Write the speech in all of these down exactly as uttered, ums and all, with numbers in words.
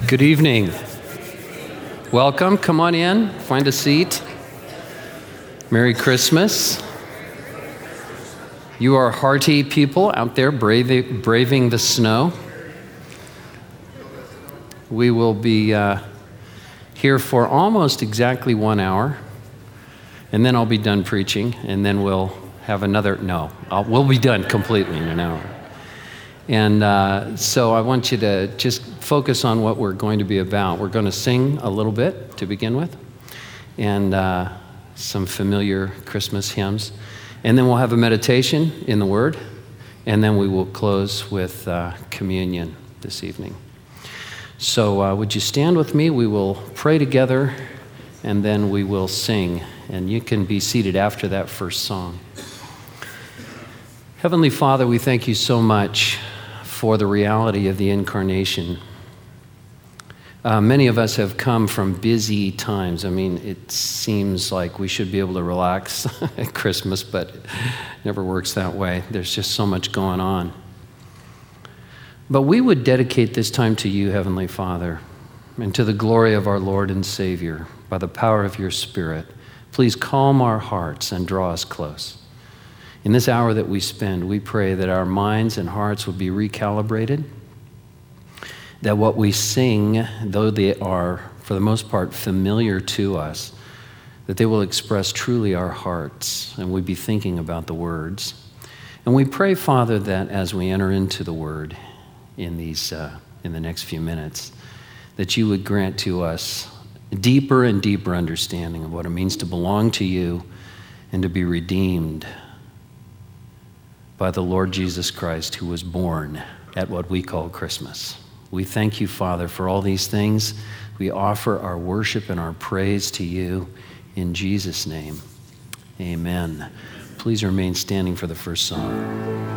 Good evening. Welcome. Come on in. Find a seat. Merry Christmas. You are hearty people out there braving, braving the snow. We will be uh, here for almost exactly one hour, and then I'll be done preaching, and then we'll have another, no, I'll, we'll be done completely in an hour. And uh, so I want you to just focus on what we're going to be about. We're going to sing a little bit to begin with, and uh, some familiar Christmas hymns. And then we'll have a meditation in the Word, and then we will close with uh, communion this evening. So uh, would you stand with me? We will pray together, and then we will sing. And you can be seated after that first song. Heavenly Father, we thank you so much for the reality of the incarnation. Uh, many of us have come from busy times. I mean, it seems like we should be able to relax at Christmas, but it never works that way. There's just so much going on. But we would dedicate this time to you, Heavenly Father, and to the glory of our Lord and Savior, by the power of your Spirit. Please calm our hearts and draw us close. In this hour that we spend, we pray that our minds and hearts will be recalibrated, that what we sing, though they are, for the most part, familiar to us, that they will express truly our hearts, and we'll be thinking about the words. And we pray, Father, that as we enter into the Word in these uh, in the next few minutes, that you would grant to us deeper and deeper understanding of what it means to belong to you and to be redeemed by the Lord Jesus Christ, who was born at what we call Christmas. We thank you, Father, for all these things. We offer our worship and our praise to you in Jesus' name. Amen. Please remain standing for the first song.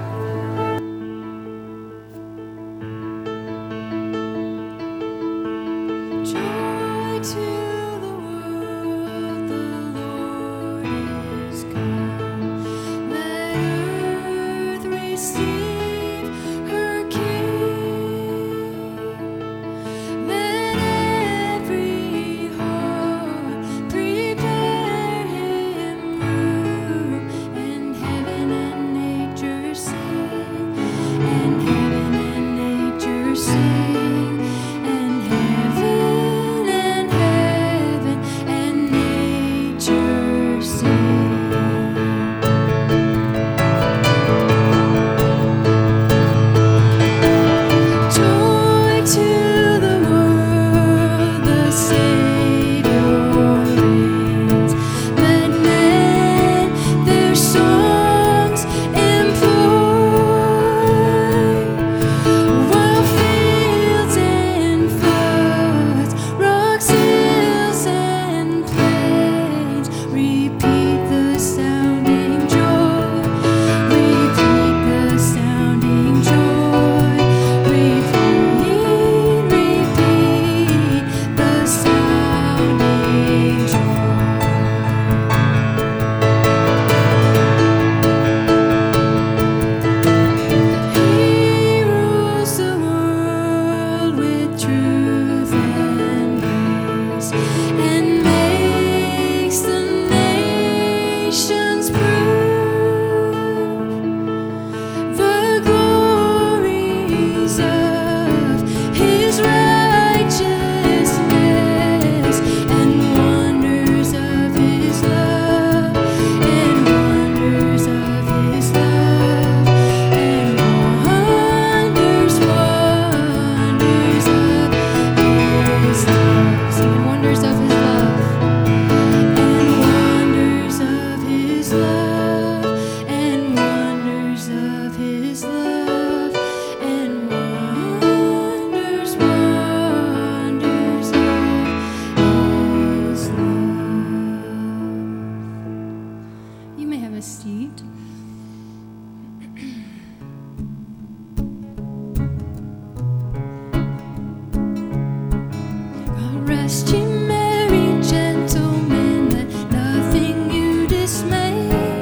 Rest ye merry gentlemen, let nothing you dismay.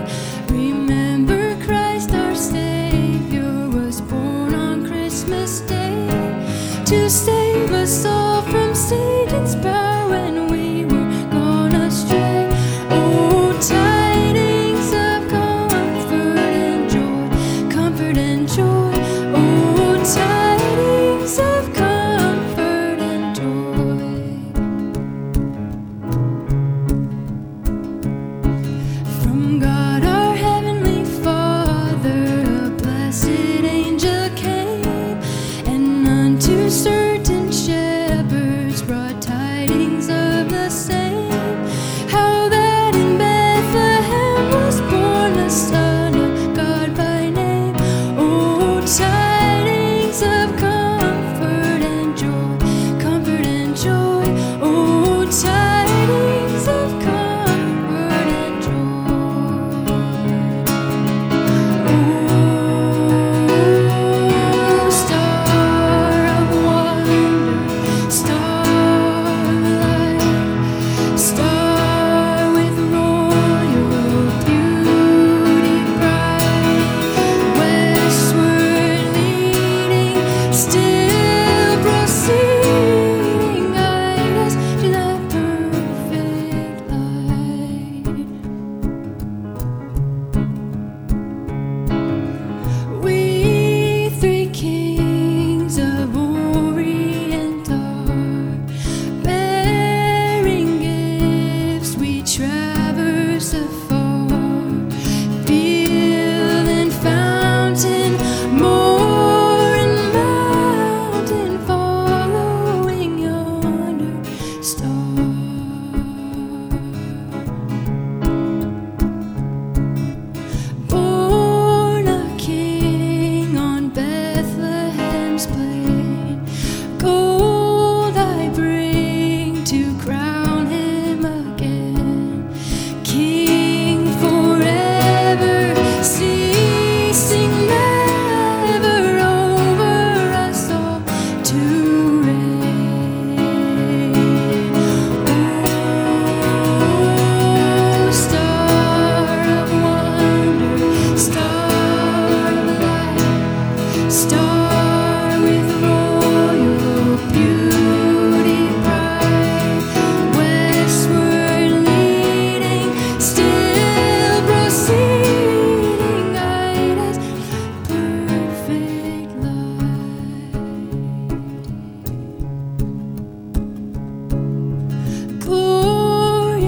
Remember Christ our Savior was born on Christmas Day to save us all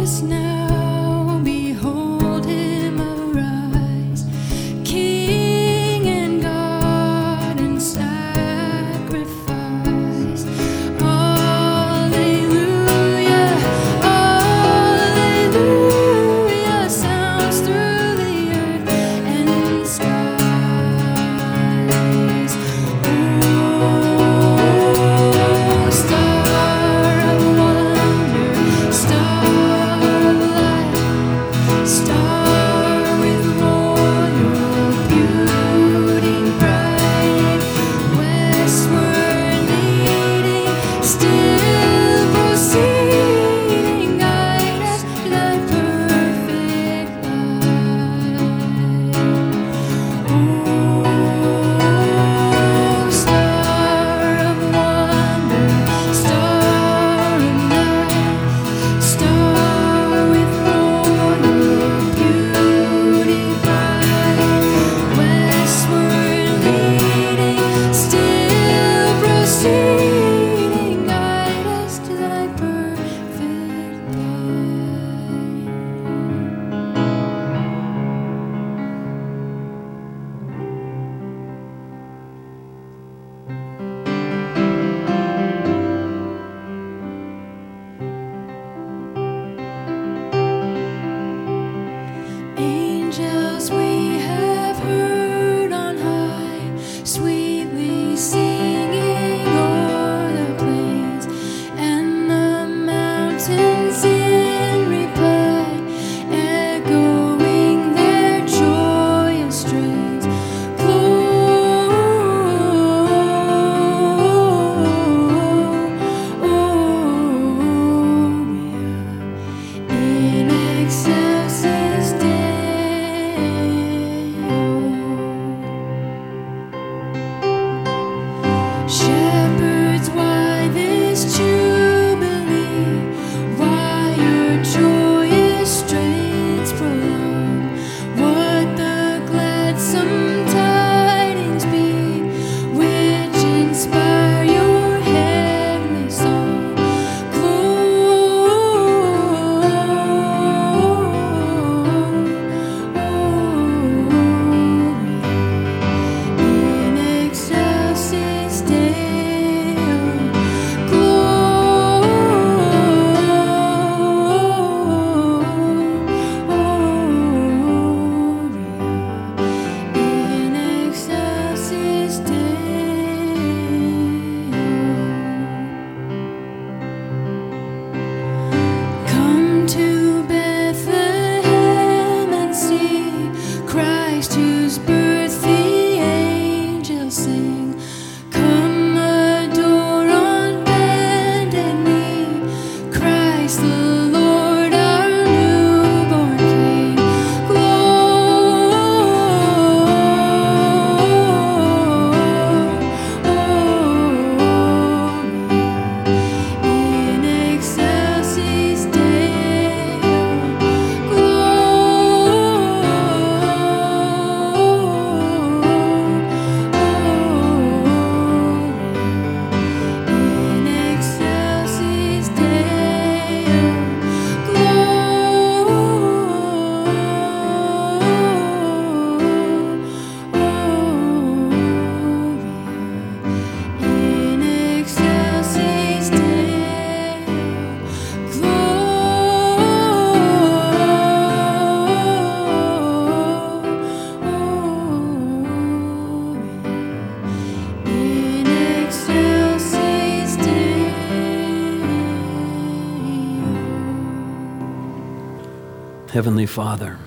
Heavenly Father,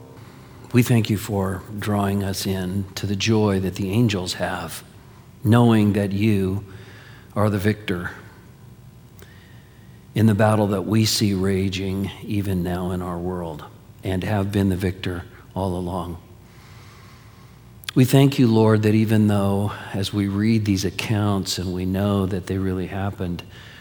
we thank you for drawing us in to the joy that the angels have, knowing that you are the victor in the battle that we see raging even now in our world and have been the victor all along. We thank you, Lord, that even though as we read these accounts and we know that they really happened,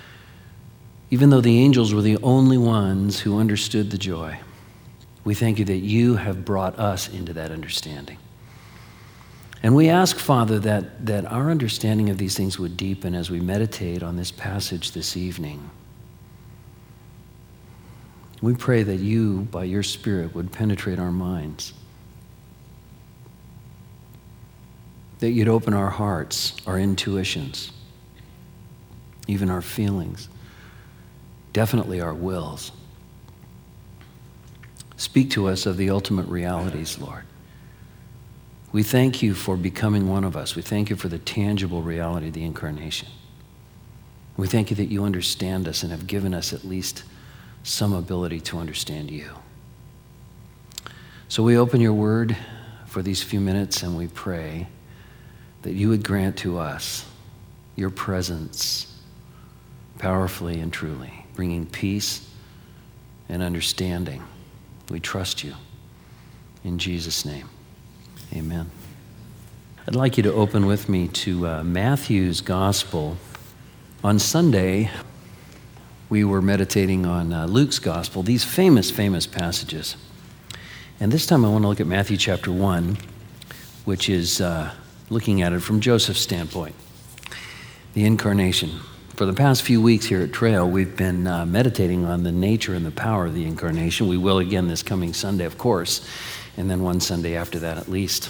even though the angels were the only ones who understood the joy, we thank you that you have brought us into that understanding. And we ask, Father, that, that our understanding of these things would deepen as we meditate on this passage this evening. We pray that you, by your Spirit, would penetrate our minds, that you'd open our hearts, our intuitions, even our feelings, definitely our wills. Speak to us of the ultimate realities, Lord. We thank you for becoming one of us. We thank you for the tangible reality of the incarnation. We thank you that you understand us and have given us at least some ability to understand you. So we open your word for these few minutes and we pray that you would grant to us your presence powerfully and truly, bringing peace and understanding. We trust you. In Jesus' name, amen. I'd like you to open with me to uh, Matthew's Gospel. On Sunday, we were meditating on uh, Luke's Gospel, these famous, famous passages. And this time I want to look at Matthew chapter one, which is uh, looking at it from Joseph's standpoint, the incarnation. For the past few weeks here at Trail, we've been uh, meditating on the nature and the power of the incarnation. We will again this coming Sunday, of course, and then one Sunday after that at least.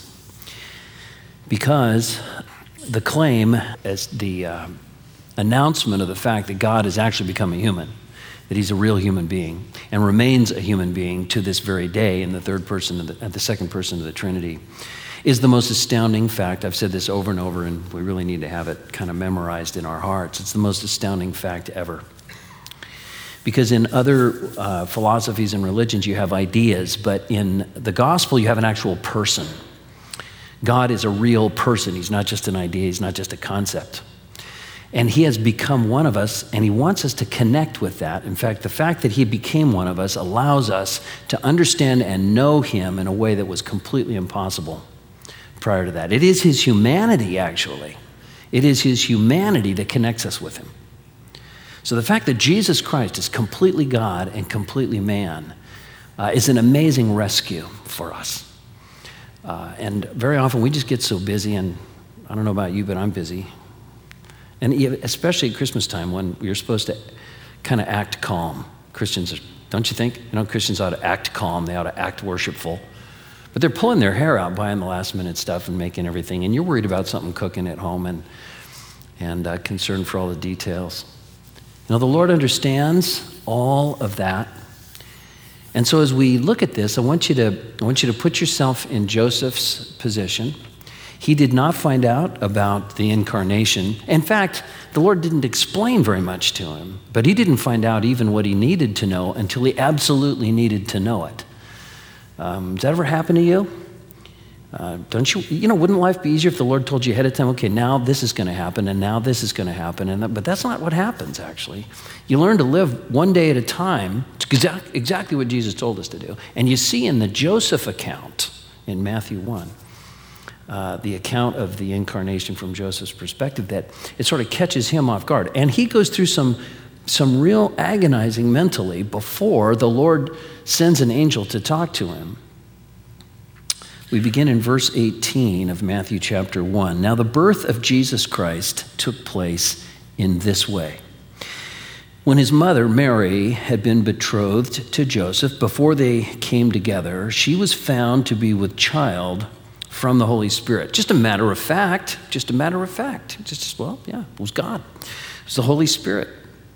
Because the claim as the uh, announcement of the fact that God has actually become a human, that he's a real human being and remains a human being to this very day in the third person, of the, at the second person of the Trinity, is the most astounding fact. I've said this over and over, and we really need to have it kind of memorized in our hearts. It's the most astounding fact ever. Because in other uh, philosophies and religions, you have ideas, but in the gospel, you have an actual person. God is a real person. He's not just an idea. He's not just a concept. And he has become one of us, and he wants us to connect with that. In fact, the fact that he became one of us allows us to understand and know him in a way that was completely impossible prior to that. It is his humanity, actually. It is his humanity that connects us with him. So the fact that Jesus Christ is completely God and completely man uh, is an amazing rescue for us. Uh, and very often we just get so busy, and I don't know about you, but I'm busy. And especially at Christmas time when you're supposed to kind of act calm. Christians, don't you think? You know, Christians ought to act calm. They ought to act worshipful. But they're pulling their hair out, buying the last minute stuff and making everything. And you're worried about something cooking at home and, and uh, concerned for all the details. You know, the Lord understands all of that. And so as we look at this, I want you to, I want you to put yourself in Joseph's position. He did not find out about the incarnation. In fact, the Lord didn't explain very much to him, but he didn't find out even what he needed to know until he absolutely needed to know it. Um, does that ever happen to you? Uh, don't you, you know, wouldn't life be easier if the Lord told you ahead of time, okay, now this is going to happen, and now this is going to happen, and that, but that's not what happens, actually. You learn to live one day at a time. It's exact, exactly what Jesus told us to do. And you see in the Joseph account in Matthew one, Uh, the account of the incarnation from Joseph's perspective, that it sort of catches him off guard. And he goes through some, some real agonizing mentally before the Lord sends an angel to talk to him. We begin in verse eighteen of Matthew chapter one. Now the birth of Jesus Christ took place in this way. When his mother, Mary, had been betrothed to Joseph, before they came together, she was found to be with child from the Holy Spirit. Just a matter of fact, just a matter of fact. Just, well, yeah, it was God. It was the Holy Spirit.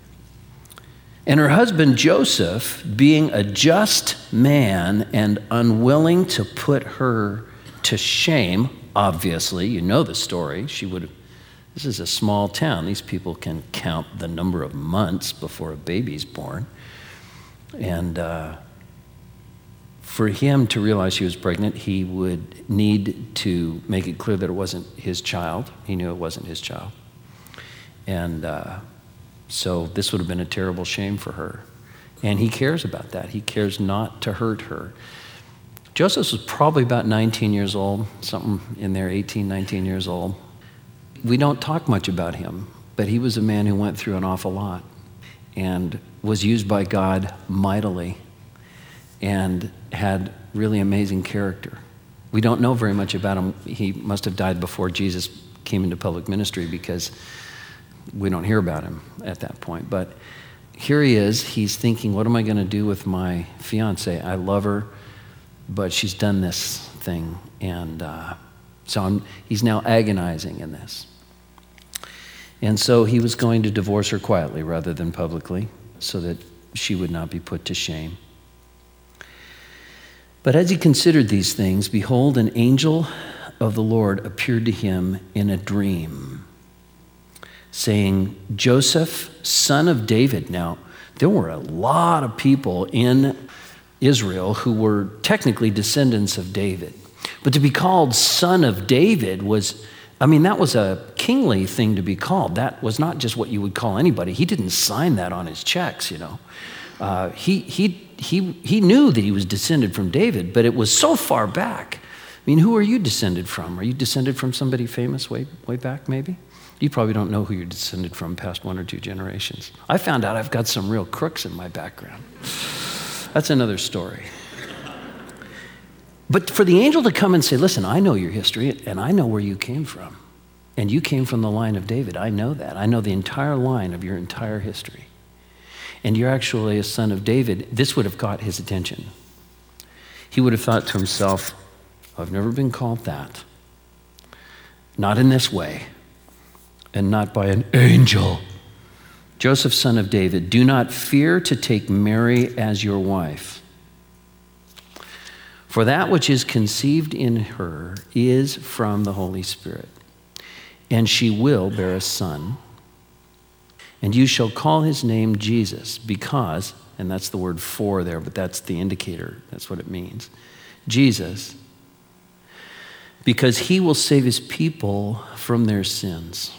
And her husband Joseph, being a just man and unwilling to put her to shame, obviously, you know the story, she would have, this is a small town. These people can count the number of months before a baby's born. And uh, for him to realize she was pregnant, he would need to make it clear that it wasn't his child. He knew it wasn't his child. And uh, so this would have been a terrible shame for her. And he cares about that. He cares not to hurt her. Joseph was probably about nineteen years old, something in there, eighteen, nineteen years old. We don't talk much about him, but he was a man who went through an awful lot and was used by God mightily and had really amazing character. We don't know very much about him. He must have died before Jesus came into public ministry because we don't hear about him at that point. But here he is, he's thinking, what am I going to do with my fiance? I love her, but she's done this thing. And uh, so I'm, he's now agonizing in this. And so he was going to divorce her quietly rather than publicly so that she would not be put to shame. But as he considered these things, behold, an angel of the Lord appeared to him in a dream, saying, Joseph, son of David. Now, there were a lot of people in Israel who were technically descendants of David. But to be called son of David was, I mean, that was a kingly thing to be called. That was not just what you would call anybody. He didn't sign that on his checks, you know. Uh, he, he, he, he knew that he was descended from David, but it was so far back. I mean, who are you descended from? Are you descended from somebody famous way, way back, maybe? You probably don't know who you're descended from past one or two generations. I found out I've got some real crooks in my background. That's another story. But for the angel to come and say, listen, I know your history, and I know where you came from. And you came from the line of David. I know that. I know the entire line of your entire history. And you're actually a son of David. This would have caught his attention. He would have thought to himself, I've never been called that. Not in this way. And not by an angel. Joseph, son of David, do not fear to take Mary as your wife. For that which is conceived in her is from the Holy Spirit. And she will bear a son. And you shall call his name Jesus, because, and that's the word for there, but that's the indicator. That's what it means. Jesus, because he will save his people from their sins.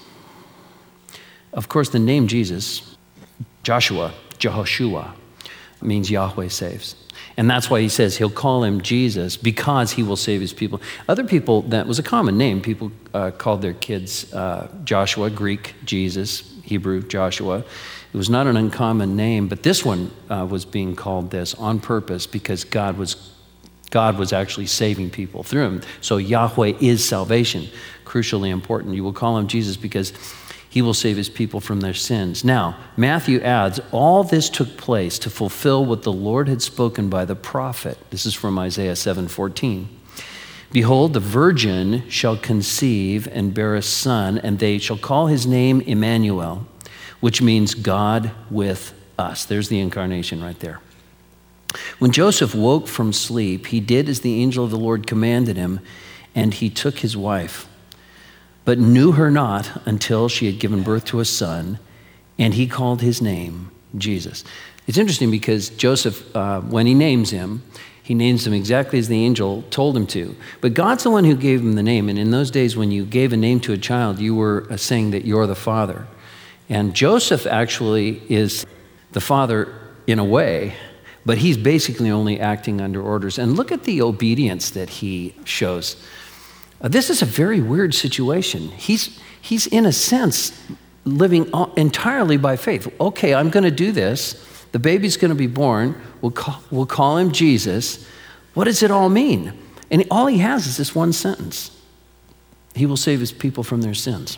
Of course, the name Jesus, Joshua, Jehoshua, means Yahweh saves. And that's why he says he'll call him Jesus, because he will save his people. Other people, that was a common name. People uh, called their kids uh, Joshua, Greek, Jesus, Hebrew, Joshua. It was not an uncommon name, but this one uh, was being called this on purpose because God was God was actually saving people through him. So Yahweh is salvation, crucially important. You will call him Jesus because he will save his people from their sins. Now, Matthew adds, all this took place to fulfill what the Lord had spoken by the prophet. This is from Isaiah seven fourteen. Behold, the virgin shall conceive and bear a son, and they shall call his name Emmanuel, which means God with us. There's the incarnation right there. When Joseph woke from sleep, he did as the angel of the Lord commanded him, and he took his wife, but knew her not until she had given birth to a son, and he called his name Jesus. It's interesting because Joseph, uh, when he names him, he names him exactly as the angel told him to. But God's the one who gave him the name. And in those days, when you gave a name to a child, you were saying that you're the father. And Joseph actually is the father in a way, but he's basically only acting under orders. And look at the obedience that he shows. Uh, this is a very weird situation. He's, he's in a sense, living entirely by faith. Okay, I'm going to do this. The baby's going to be born. We'll call, we'll call him Jesus. What does it all mean? And all he has is this one sentence. He will save his people from their sins.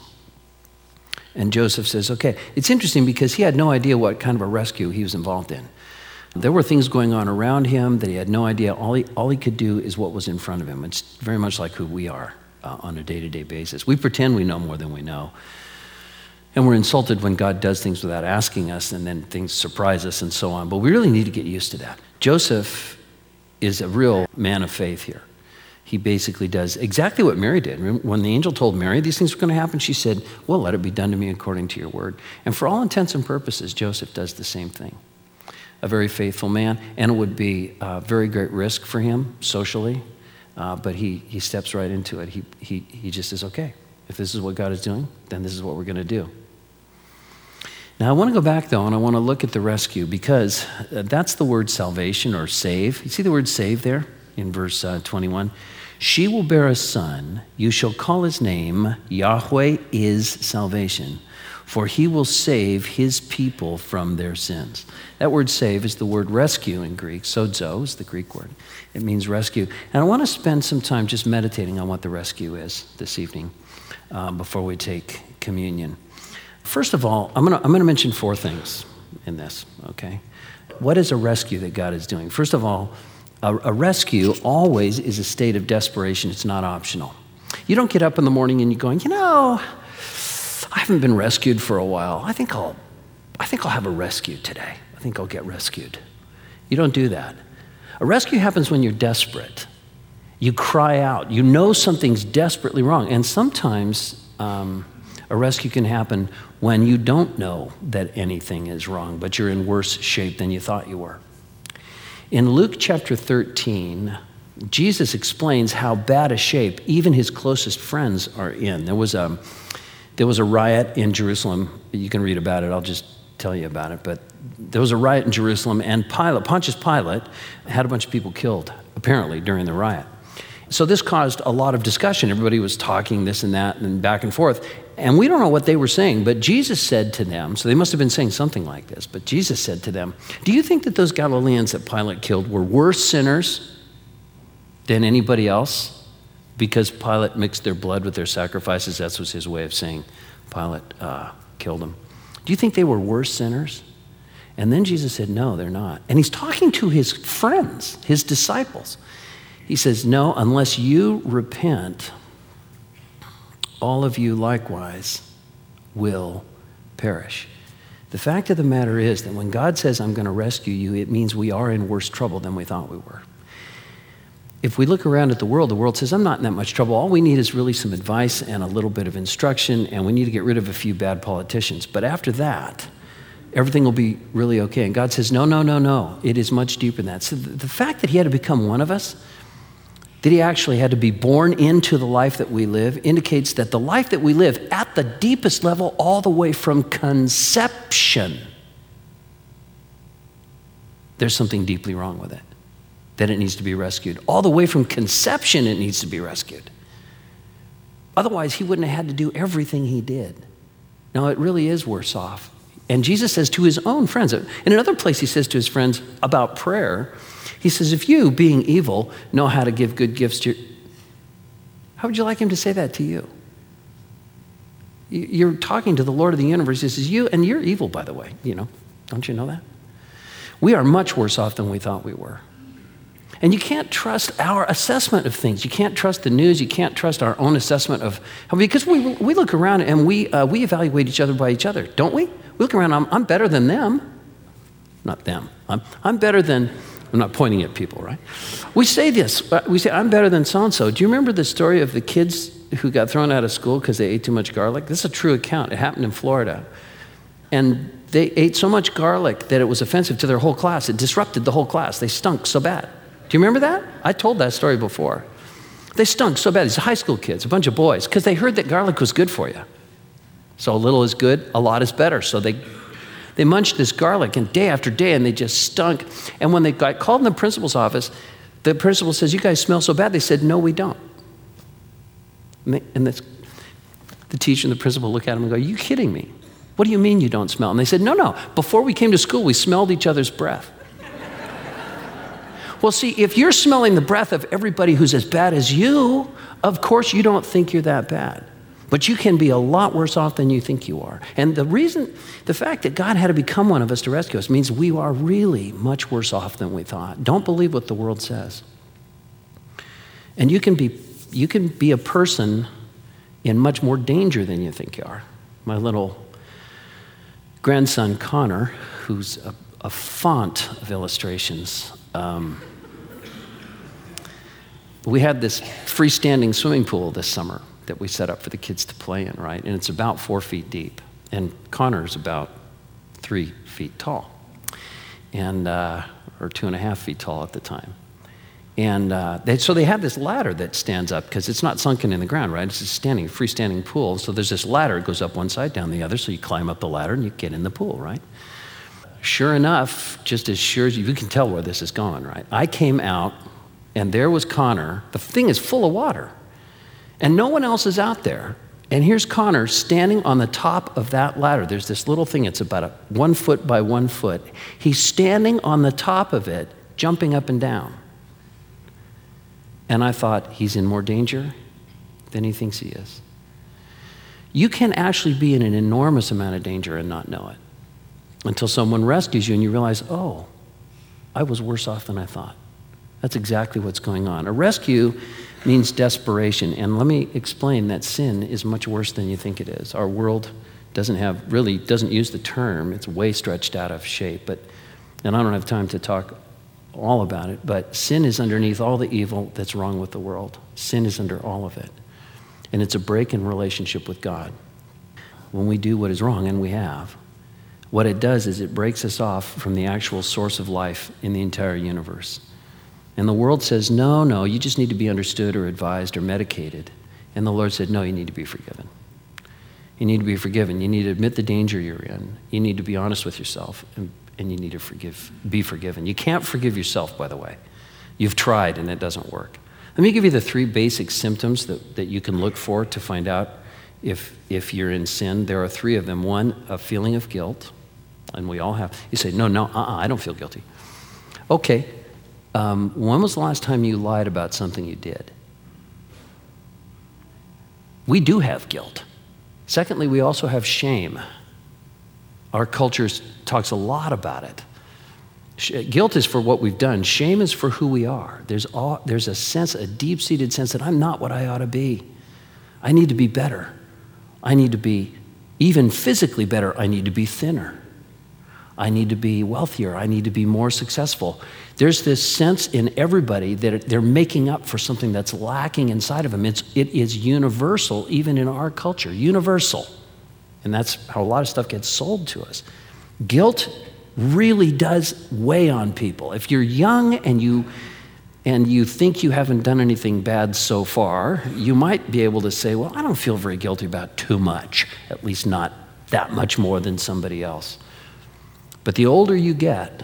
And Joseph says, okay. It's interesting because he had no idea what kind of a rescue he was involved in. There were things going on around him that he had no idea. All he, all he could do is what was in front of him. It's very much like who we are uh, on a day-to-day basis. We pretend we know more than we know. And we're insulted when God does things without asking us, and then things surprise us and so on. But we really need to get used to that. Joseph is a real man of faith here. He basically does exactly what Mary did. When the angel told Mary these things were going to happen, she said, well, let it be done to me according to your word. And for all intents and purposes, Joseph does the same thing. A very faithful man, and it would be a very great risk for him socially, uh, but he he steps right into it. He, he, he just says, okay, if this is what God is doing, then this is what we're going to do. Now, I want to go back, though, and I want to look at the rescue, because that's the word salvation or save. You see the word save there in verse uh, twenty-one? She will bear a son. You shall call his name Yahweh is salvation, for he will save his people from their sins. That word save is the word rescue in Greek. Sozo is the Greek word. It means rescue. And I want to spend some time just meditating on what the rescue is this evening uh, before we take communion. First of all, I'm going to I'm going to mention four things. in this, okay? What is a rescue that God is doing? First of all, a, a rescue always is a state of desperation. It's not optional. You don't get up in the morning and you're going, you know, I haven't been rescued for a while. I think I'll, I think I'll have a rescue today. I think I'll get rescued. You don't do that. A rescue happens when you're desperate. You cry out. You know something's desperately wrong. And sometimes um, a rescue can happen when you don't know that anything is wrong, but you're in worse shape than you thought you were. In Luke chapter thirteen, Jesus explains how bad a shape even his closest friends are in. There was a, there was a riot in Jerusalem. You can read about it. I'll just tell you about it. But there was a riot in Jerusalem, and Pilate, Pontius Pilate had a bunch of people killed, apparently, during the riot. So this caused a lot of discussion. Everybody was talking this and that and back and forth. And we don't know what they were saying, but Jesus said to them, so they must have been saying something like this, but Jesus said to them, do you think that those Galileans that Pilate killed were worse sinners than anybody else because Pilate mixed their blood with their sacrifices? That was his way of saying Pilate uh, killed them. Do you think they were worse sinners? And then Jesus said, no, they're not. And he's talking to his friends, his disciples. He says, no, unless you repent, all of you likewise will perish. The fact of the matter is that when God says, I'm going to rescue you, it means we are in worse trouble than we thought we were. If we look around at the world, the world says, I'm not in that much trouble. All we need is really some advice and a little bit of instruction, and we need to get rid of a few bad politicians. But after that, everything will be really okay. And God says, no, no, no, no. It is much deeper than that. So the fact that he had to become one of us, that he actually had to be born into the life that we live, indicates that the life that we live at the deepest level, all the way from conception, there's something deeply wrong with it, that it needs to be rescued. All the way from conception, it needs to be rescued. Otherwise, he wouldn't have had to do everything he did. Now, it really is worse off. And Jesus says to his own friends, in another place he says to his friends about prayer, he says, if you, being evil, know how to give good gifts to your... How would you like him to say that to you? You're talking to the Lord of the universe. He says, you, and you're evil, by the way. You know, don't you know that? We are much worse off than we thought we were. And you can't trust our assessment of things. You can't trust the news. You can't trust our own assessment of... Because we we look around and we uh, we evaluate each other by each other, don't we? We look around, I'm, I'm better than them. Not them. I'm, I'm better than... I'm not pointing at people, right? We say this. We say, I'm better than so-and-so. Do you remember the story of the kids who got thrown out of school because they ate too much garlic? This is a true account. It happened in Florida. And they ate so much garlic that it was offensive to their whole class. It disrupted the whole class. They stunk so bad. Do you remember that? I told that story before. They stunk so bad. These high school kids, a bunch of boys, because they heard that garlic was good for you. So a little is good, a lot is better. So they... They munched this garlic and day after day, and they just stunk. And when they got called in the principal's office, the principal says, you guys smell so bad. They said, no, we don't. And, they, and this, the teacher and the principal look at them and go, are you kidding me? What do you mean you don't smell? And they said, no, no. Before we came to school, we smelled each other's breath. Well, see, if you're smelling the breath of everybody who's as bad as you, of course you don't think you're that bad. But you can be a lot worse off than you think you are. And the reason, the fact that God had to become one of us to rescue us means we are really much worse off than we thought. Don't believe what the world says. And you can be, you can be a person in much more danger than you think you are. My little grandson, Connor, who's a, a font of illustrations, um, we had this freestanding swimming pool this summer that we set up for the kids to play in, right? And it's about four feet deep. And Connor's about three feet tall, and uh, or two and a half feet tall at the time. And uh, they, so they have this ladder that stands up because it's not sunken in the ground, right? It's a standing, freestanding pool. So there's this ladder, it goes up one side, down the other. So you climb up the ladder and you get in the pool, right? Sure enough, just as sure as you, you can tell where this is going, right? I came out and there was Connor. The thing is full of water. And no one else is out there. And here's Connor standing on the top of that ladder. There's this little thing, it's about a one foot by one foot. He's standing on the top of it, jumping up and down. And I thought, he's in more danger than he thinks he is. You can actually be in an enormous amount of danger and not know it. until someone rescues you and you realize, oh, I was worse off than I thought. That's exactly what's going on. A rescue means desperation. And let me explain that sin is much worse than you think it is. Our world doesn't have, really doesn't use the term. It's way stretched out of shape. But, and I don't have time to talk all about it, but sin is underneath all the evil that's wrong with the world. Sin is under all of it. And it's a break in relationship with God. When we do what is wrong, and we have, what it does is it breaks us off from the actual source of life in the entire universe. And the world says, no, no, you just need to be understood or advised or medicated. And the Lord said, no, you need to be forgiven. You need to be forgiven. You need to admit the danger you're in. You need to be honest with yourself, and, and you need to forgive, be forgiven. You can't forgive yourself, by the way. You've tried and it doesn't work. Let me give you the three basic symptoms that, that you can look for to find out if, if you're in sin. There are three of them. One, a feeling of guilt, and we all have. You say, no, no, uh-uh, I don't feel guilty. Okay. Um, when was the last time you lied about something you did? We do have guilt. Secondly, we also have shame. Our culture talks a lot about it. Sh- guilt is for what we've done. Shame is for who we are. There's, all, there's a sense, a deep-seated sense that I'm not what I ought to be. I need to be better. I need to be even physically better. I need to be thinner. I need to be wealthier. I need to be more successful. There's this sense in everybody that they're making up for something that's lacking inside of them. It's, it is universal, even in our culture, universal. And that's how a lot of stuff gets sold to us. Guilt really does weigh on people. If you're young and you, and you think you haven't done anything bad so far, you might be able to say, well, I don't feel very guilty about too much, at least not that much more than somebody else. But the older you get,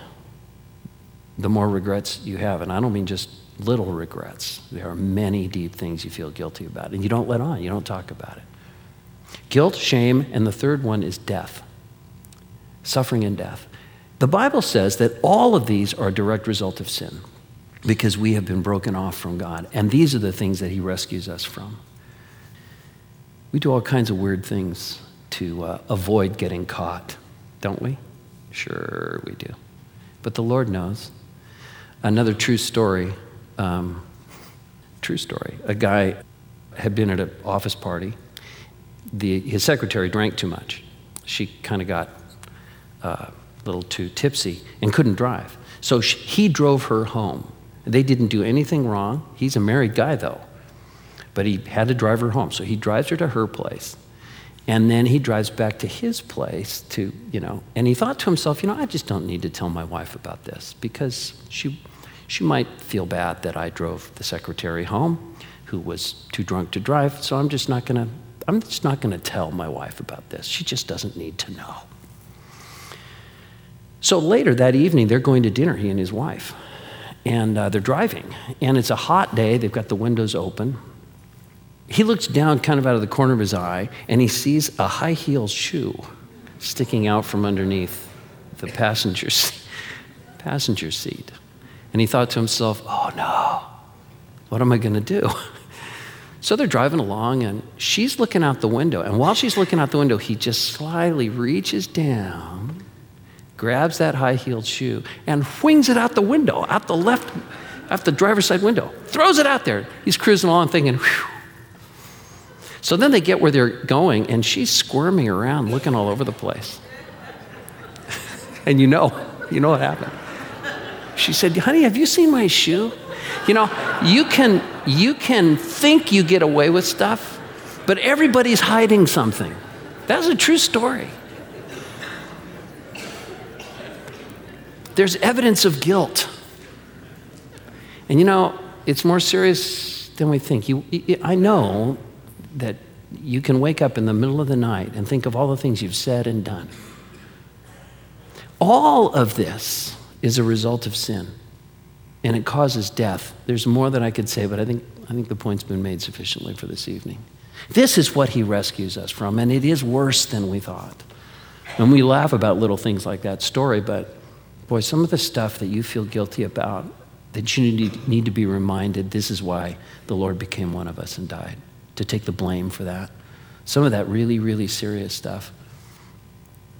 the more regrets you have. And I don't mean just little regrets. There are many deep things you feel guilty about. And you don't let on. You don't talk about it. Guilt, shame, and the third one is death. Suffering and death. The Bible says that all of these are a direct result of sin because we have been broken off from God. And these are the things that he rescues us from. We do all kinds of weird things to uh, avoid getting caught, don't we? Sure we do. But the Lord knows. Another true story, um, true story. A guy had been at an office party. The, his secretary drank too much. She kind of got uh, a little too tipsy and couldn't drive. So she, he drove her home. They didn't do anything wrong. He's a married guy, though. But he had to drive her home. So he drives her to her place. And then he drives back to his place to, you know, and he thought to himself, you know, I just don't need to tell my wife about this because she she might feel bad that I drove the secretary home who was too drunk to drive. So I'm just not going to, I'm just not going to tell my wife about this. She just doesn't need to know. So later that evening, they're going to dinner, he and his wife. And uh, they're driving. And it's a hot day. They've got the windows open. He looks down kind of out of the corner of his eye, and he sees a high-heeled shoe sticking out from underneath the passenger, passenger seat. And he thought to himself, oh no, what am I going to do? So they're driving along, and she's looking out the window. And while she's looking out the window, he just slyly reaches down, grabs that high-heeled shoe, and whings it out the window, out the left, out the driver's side window, throws it out there. He's cruising along thinking, whew. So then they get where they're going, and she's squirming around, looking all over the place. And you know, you know what happened. She said, honey, have you seen my shoe? You know, you can, you can think you get away with stuff, but everybody's hiding something. That's a true story. There's evidence of guilt. And you know, it's more serious than we think. You, I know that you can wake up in the middle of the night and think of all the things you've said and done. All of this is a result of sin, and it causes death. There's more that I could say, but I think I think the point's been made sufficiently for this evening. This is what he rescues us from, and it is worse than we thought. And we laugh about little things like that story, but boy, some of the stuff that you feel guilty about, that you need, need to be reminded, this is why the Lord became one of us and died, to take the blame for that. Some of that really, really serious stuff.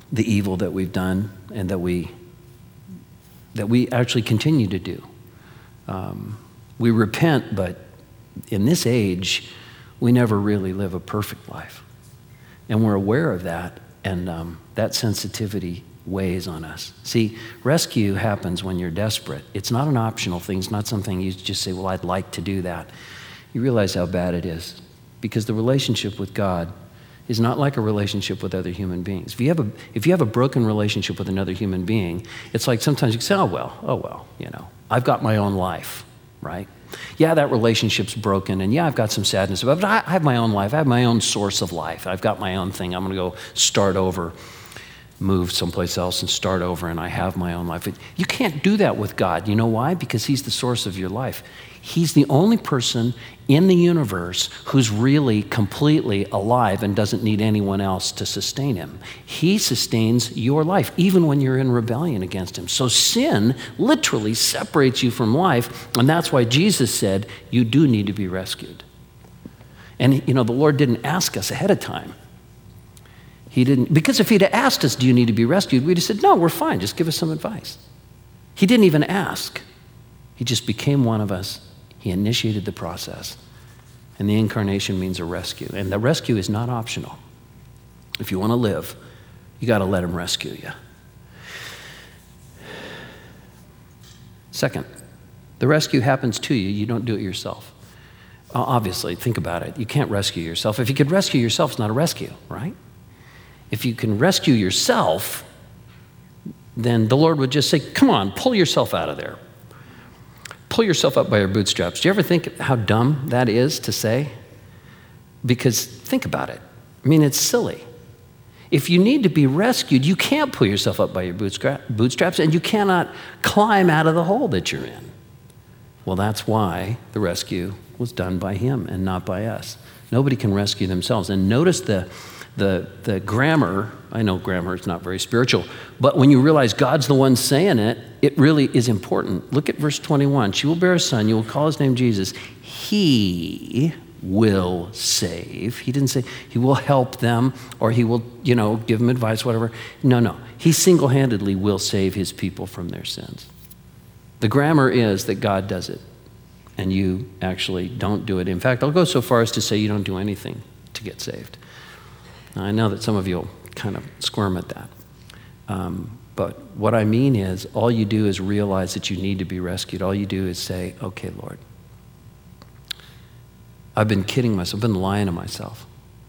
the evil that we've done and that we that we actually continue to do. Um, we repent, but in this age, we never really live a perfect life. And we're aware of that, and um, that sensitivity weighs on us. See, rescue happens when you're desperate. It's not an optional thing. It's not something you just say, well, I'd like to do that. You realize how bad it is, because the relationship with God is not like a relationship with other human beings. If you have a, if you have a broken relationship with another human being, it's like sometimes you can say, oh, well, oh, well, you know, I've got my own life, right? Yeah, that relationship's broken, and yeah, I've got some sadness about it, but I have my own life. I have my own source of life. I've got my own thing. I'm going to go start over, move someplace else and start over, and I have my own life. You can't do that with God. You know why? Because he's the source of your life. He's the only person in the universe who's really completely alive and doesn't need anyone else to sustain him. He sustains your life, even when you're in rebellion against him. So sin literally separates you from life, and that's why Jesus said, you do need to be rescued. And, you know, the Lord didn't ask us ahead of time. He didn't, because if he'd asked us, do you need to be rescued? We'd have said, no, we're fine. Just give us some advice. He didn't even ask. He just became one of us. He initiated the process. And the incarnation means a rescue. And the rescue is not optional. If you want to live, you got to let him rescue you. Second, the rescue happens to you. You don't do it yourself. Obviously, think about it. You can't rescue yourself. If you could rescue yourself, it's not a rescue, right? If you can rescue yourself, then the Lord would just say, come on, pull yourself out of there. Pull yourself up by your bootstraps. Do you ever think how dumb that is to say? Because think about it. I mean, it's silly. If you need to be rescued, you can't pull yourself up by your bootstraps, and you cannot climb out of the hole that you're in. Well, that's why the rescue was done by him and not by us. Nobody can rescue themselves. And notice the The, the grammar, I know grammar is not very spiritual, but when you realize God's the one saying it, it really is important. Look at verse twenty-one. She will bear a son, you will call his name Jesus. He will save. He didn't say he will help them or he will, you know, give them advice, whatever. No, no. He single-handedly will save his people from their sins. The grammar is that God does it, and you actually don't do it. In fact, I'll go so far as to say you don't do anything to get saved. Now, I know that some of you will kind of squirm at that. Um, but what I mean is, all you do is realize that you need to be rescued. All you do is say, okay, Lord, I've been kidding myself, I've been lying to myself.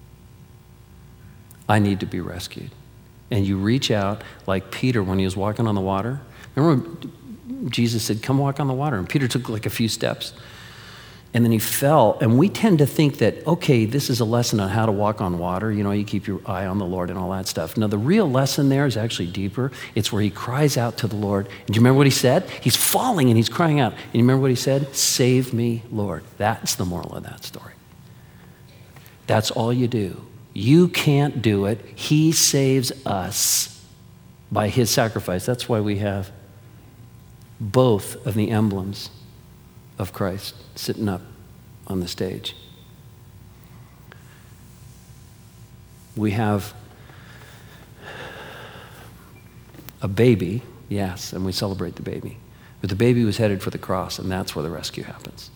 I need to be rescued. And you reach out like Peter when he was walking on the water. Remember when Jesus said, come walk on the water? And Peter took like a few steps. And then he fell, and we tend to think that, okay, this is a lesson on how to walk on water. You know, you keep your eye on the Lord and all that stuff. No, the real lesson there is actually deeper. It's where he cries out to the Lord. And do you remember what he said? He's falling, and he's crying out. And you remember what he said? Save me, Lord. That's the moral of that story. That's all you do. You can't do it. He saves us by his sacrifice. That's why we have both of the emblems of Christ sitting up on the stage. We have a baby, yes, and we celebrate the baby. But the baby was headed for the cross, and that's where the rescue happens.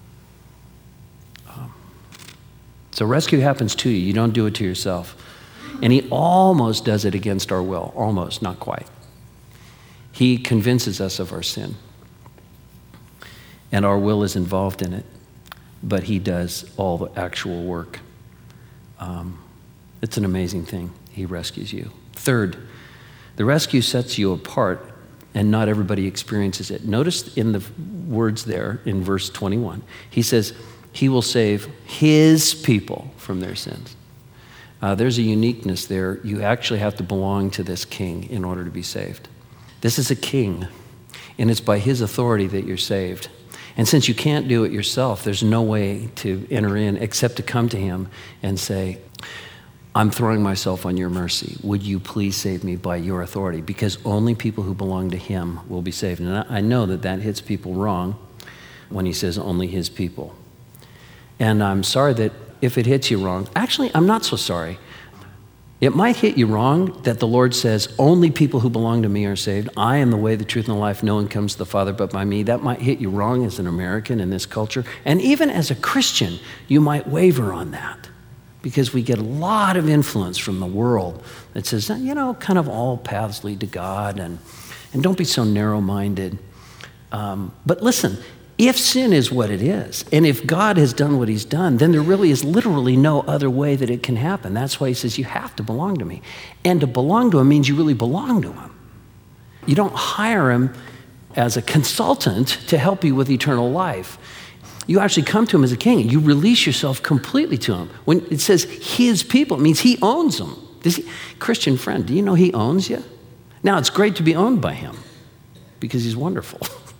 Um, so rescue happens to you. You don't do it to yourself. And he almost does it against our will. Almost, not quite. He convinces us of our sin. And our will is involved in it, but he does all the actual work. Um, it's an amazing thing. He rescues you. Third, the rescue sets you apart, and not everybody experiences it. Notice in the words there in verse twenty-one, he says, he will save his people from their sins. Uh, there's a uniqueness there. You actually have to belong to this king in order to be saved. This is a king, and it's by his authority that you're saved. And since you can't do it yourself, there's no way to enter in except to come to him and say, I'm throwing myself on your mercy. Would you please save me by your authority? Because only people who belong to him will be saved. And I know that that hits people wrong when he says only his people. And I'm sorry that if it hits you wrong, actually, I'm not so sorry. It might hit you wrong that the Lord says, only people who belong to me are saved. I am the way, the truth, and the life. No one comes to the Father but by me. That might hit you wrong as an American in this culture. And even as a Christian, you might waver on that because we get a lot of influence from the world that says, you know, kind of all paths lead to God, and, and don't be so narrow-minded. Um, but listen, if sin is what it is, and if God has done what he's done, then there really is literally no other way that it can happen. That's why he says you have to belong to me. And to belong to him means you really belong to him. You don't hire him as a consultant to help you with eternal life. You actually come to him as a king, and you release yourself completely to him. When it says his people, it means he owns them. This Christian friend, do you know he owns you? Now, it's great to be owned by him because he's wonderful.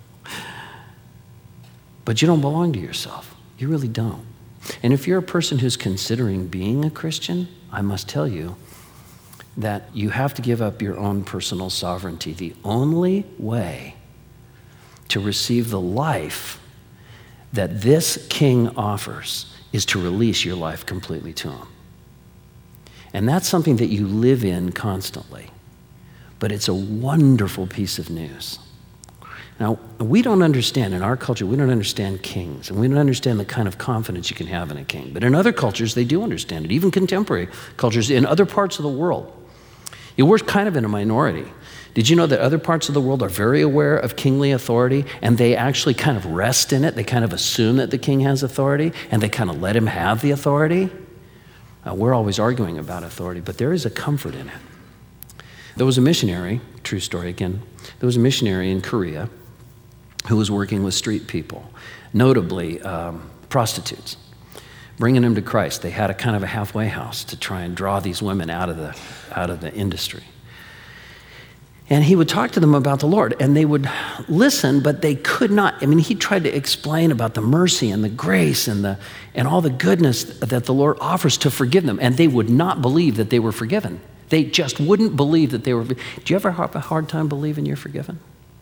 But you don't belong to yourself. You really don't. And if you're a person who's considering being a Christian, I must tell you that you have to give up your own personal sovereignty. The only way to receive the life that this king offers is to release your life completely to him. And that's something that you live in constantly. But it's a wonderful piece of news. Now, we don't understand, in our culture, we don't understand kings, and we don't understand the kind of confidence you can have in a king. But in other cultures, they do understand it, even contemporary cultures in other parts of the world. You know, we're kind of in a minority. Did you know that other parts of the world are very aware of kingly authority, and they actually kind of rest in it? They kind of assume that the king has authority, and they kind of let him have the authority? Uh, we're always arguing about authority, but there is a comfort in it. There was a missionary, true story again, there was a missionary in Korea who was working with street people, notably um, prostitutes, bringing them to Christ. They had a kind of a halfway house to try and draw these women out of the out of the industry. And he would talk to them about the Lord, and they would listen, but they could not. I mean, he tried to explain about the mercy and the grace and the and all the goodness that the Lord offers to forgive them, and they would not believe that they were forgiven. They just wouldn't believe that they were. Do you ever have a hard time believing you're forgiven?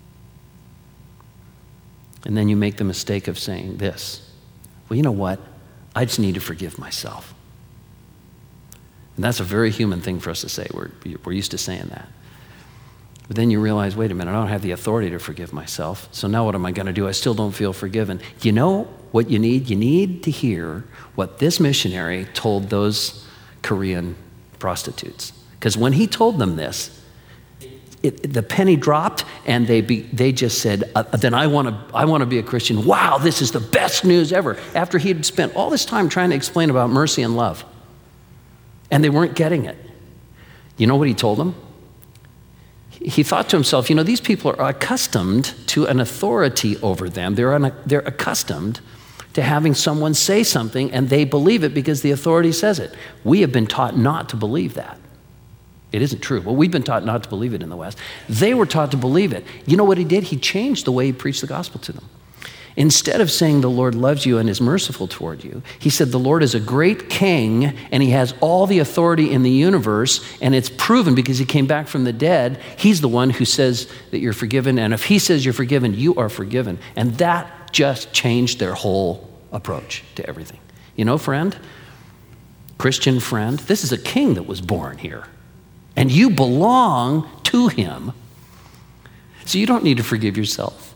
And then you make the mistake of saying this, well, you know what? I just need to forgive myself. And that's a very human thing for us to say. We're, we're used to saying that. But then you realize, wait a minute, I don't have the authority to forgive myself. So now what am I going to do? I still don't feel forgiven. You know what you need? You need to hear what this missionary told those Korean prostitutes. Because when he told them this, It, the penny dropped, and they be, they just said, uh, then I want to I want to be a Christian. Wow, this is the best news ever. After he had spent all this time trying to explain about mercy and love, and they weren't getting it. You know what he told them? He thought to himself, you know, these people are accustomed to an authority over them. They're, un, they're accustomed to having someone say something, and they believe it because the authority says it. We have been taught not to believe that. It isn't true. Well, we've been taught not to believe it in the West. They were taught to believe it. You know what he did? He changed the way he preached the gospel to them. Instead of saying the Lord loves you and is merciful toward you, he said the Lord is a great king, and he has all the authority in the universe, and it's proven because he came back from the dead. He's the one who says that you're forgiven, and if he says you're forgiven, you are forgiven. And that just changed their whole approach to everything. You know, friend, Christian friend, this is a king that was born here. And you belong to him. So you don't need to forgive yourself.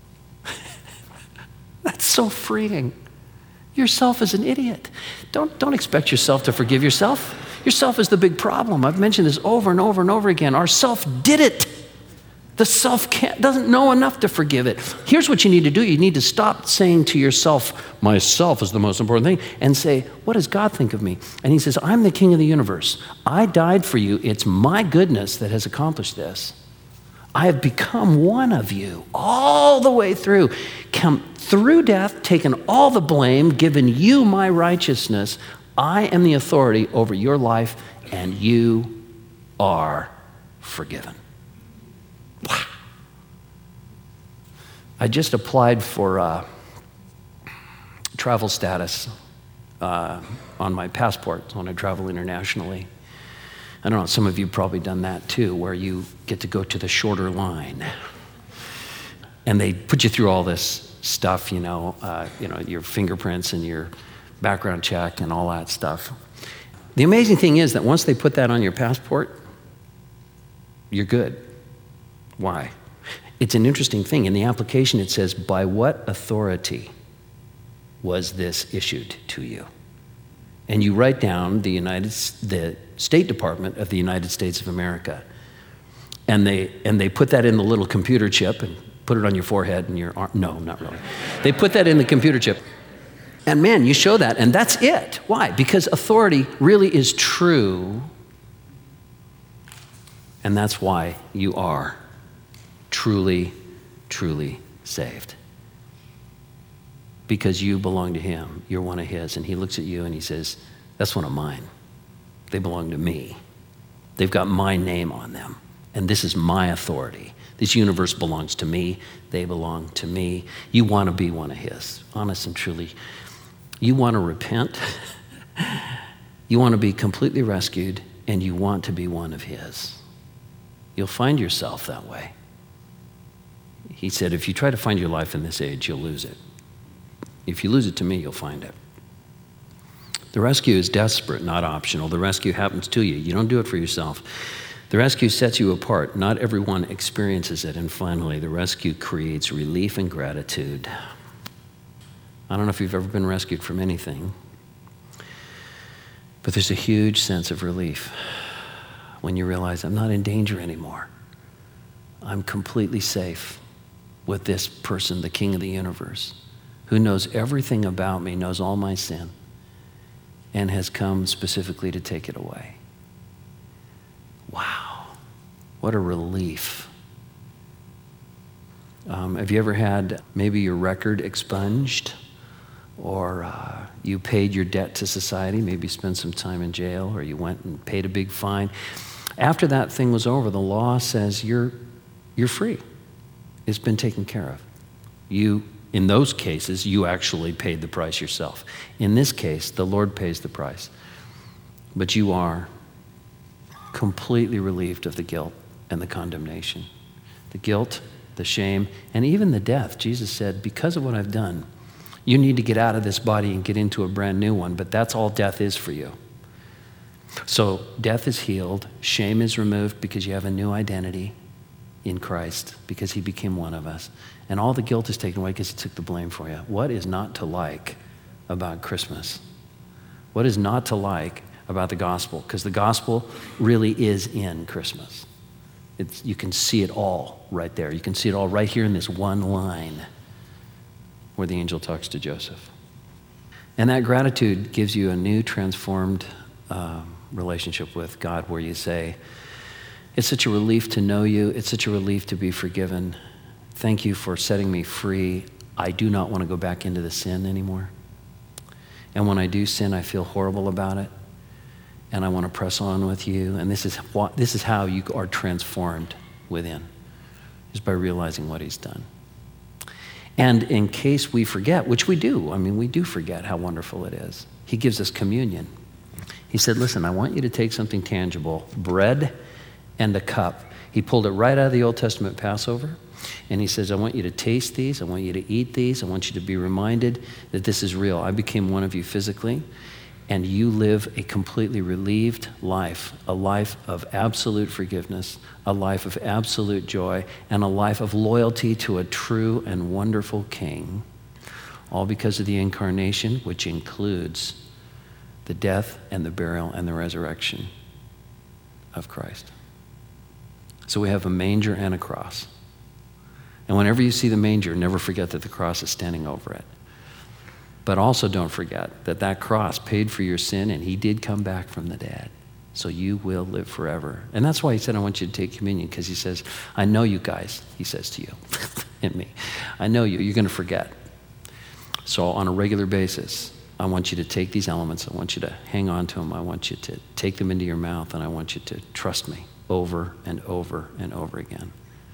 That's so freeing. Yourself is an idiot. Don't, don't expect yourself to forgive yourself. Yourself is the big problem. I've mentioned this over and over and over again. Our self did it. The self can't, doesn't know enough to forgive it. Here's what you need to do. You need to stop saying to yourself, myself is the most important thing, and say, what does God think of me? And he says, I'm the king of the universe. I died for you. It's my goodness that has accomplished this. I have become one of you all the way through. Come through death, taken all the blame, given you my righteousness. I am the authority over your life, and you are forgiven. Wow. I just applied for uh, travel status uh, on my passport when I travel internationally. I don't know, some of you have probably done that too, where you get to go to the shorter line. And they put you through all this stuff, you know, uh, you know, your fingerprints and your background check and all that stuff. The amazing thing is that once they put that on your passport, you're good. Why? It's an interesting thing. In the application, it says, by what authority was this issued to you? And you write down the United, the State Department of the United States of America. And they, and they put that in the little computer chip and put it on your forehead and your arm. No, not really. They put that in the computer chip. And man, you show that, and that's it. Why? Because authority really is true. And that's why you are truly, truly saved. Because you belong to him. You're one of his. And he looks at you and he says, that's one of mine. They belong to me. They've got my name on them. And this is my authority. This universe belongs to me. They belong to me. You want to be one of his. Honest and truly. You want to repent. You want to be completely rescued. And you want to be one of his. You'll find yourself that way. He said, if you try to find your life in this age, you'll lose it. If you lose it to me, you'll find it. The rescue is desperate, not optional. The rescue happens to you. You don't do it for yourself. The rescue sets you apart. Not everyone experiences it. And finally, the rescue creates relief and gratitude. I don't know if you've ever been rescued from anything, but there's a huge sense of relief when you realize I'm not in danger anymore. I'm completely safe with this person, the King of the universe, who knows everything about me, knows all my sin, and has come specifically to take it away. Wow, what a relief. Um, have you ever had maybe your record expunged, or uh, you paid your debt to society, maybe spent some time in jail, or you went and paid a big fine? After that thing was over, the law says you're, you're free. It's been taken care of. You, in those cases, you actually paid the price yourself. In this case, the Lord pays the price. But you are completely relieved of the guilt and the condemnation. The guilt, the shame, and even the death. Jesus said, because of what I've done, you need to get out of this body and get into a brand new one, but that's all death is for you. So death is healed, shame is removed because you have a new identity in Christ, because he became one of us. And all the guilt is taken away because he took the blame for you. What is not to like about Christmas? What is not to like about the gospel? Because the gospel really is in Christmas. It's, you can see it all right there. You can see it all right here in this one line where the angel talks to Joseph. And that gratitude gives you a new transformed uh, relationship with God, where you say, it's such a relief to know you. It's such a relief to be forgiven. Thank you for setting me free. I do not want to go back into the sin anymore. And when I do sin, I feel horrible about it. And I want to press on with you. And this is what, this is how you are transformed within, is by realizing what he's done. And in case we forget, which we do, I mean, we do forget how wonderful it is, he gives us communion. He said, listen, I want you to take something tangible, bread and a cup. He pulled it right out of the Old Testament Passover. And he says, I want you to taste these. I want you to eat these. I want you to be reminded that this is real. I became one of you physically, and you live a completely relieved life, a life of absolute forgiveness, a life of absolute joy, and a life of loyalty to a true and wonderful King, all because of the incarnation, which includes the death and the burial and the resurrection of Christ. So we have a manger and a cross. And whenever you see the manger, never forget that the cross is standing over it. But also don't forget that that cross paid for your sin, and he did come back from the dead. So you will live forever. And that's why he said, I want you to take communion, because he says, I know you guys, he says to you and me. I know you, you're going to forget. So on a regular basis, I want you to take these elements. I want you to hang on to them. I want you to take them into your mouth, and I want you to trust me over and over and over again.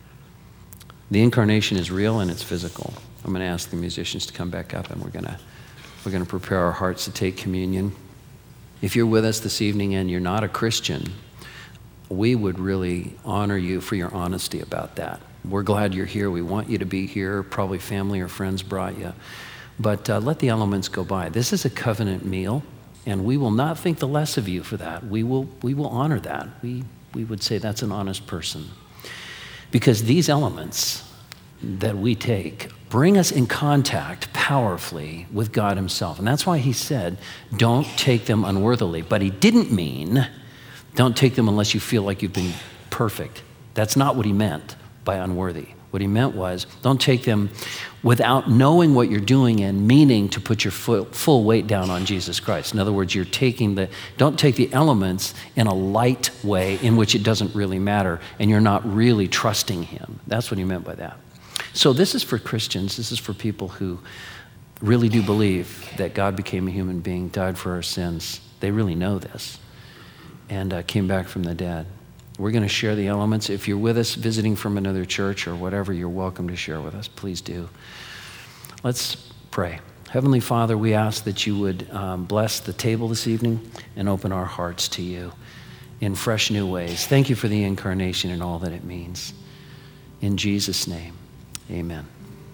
The incarnation is real and it's physical. I'm going to ask the musicians to come back up, and we're going to we're going to prepare our hearts to take communion. If you're with us this evening and you're not a Christian, we would really honor you for your honesty about that. We're glad you're here. We want you to be here. Probably family or friends brought you. But uh, let the elements go by. This is a covenant meal. And we will not think the less of you for that. We will, we will honor that. We, we would say that's an honest person. Because these elements that we take bring us in contact powerfully with God himself. And that's why he said, don't take them unworthily. But he didn't mean, don't take them unless you feel like you've been perfect. That's not what he meant by unworthy. What he meant was, don't take them without knowing what you're doing and meaning to put your full, full weight down on Jesus Christ. In other words, you're taking the, don't take the elements in a light way in which it doesn't really matter and you're not really trusting him. That's what he meant by that. So this is for Christians. This is for people who really do believe that God became a human being, died for our sins. They really know this and uh, came back from the dead. We're going to share the elements. If you're with us visiting from another church or whatever, you're welcome to share with us. Please do. Let's pray. Heavenly Father, we ask that you would um, bless the table this evening and open our hearts to you in fresh new ways. Thank you for the incarnation and all that it means. In Jesus' name, amen.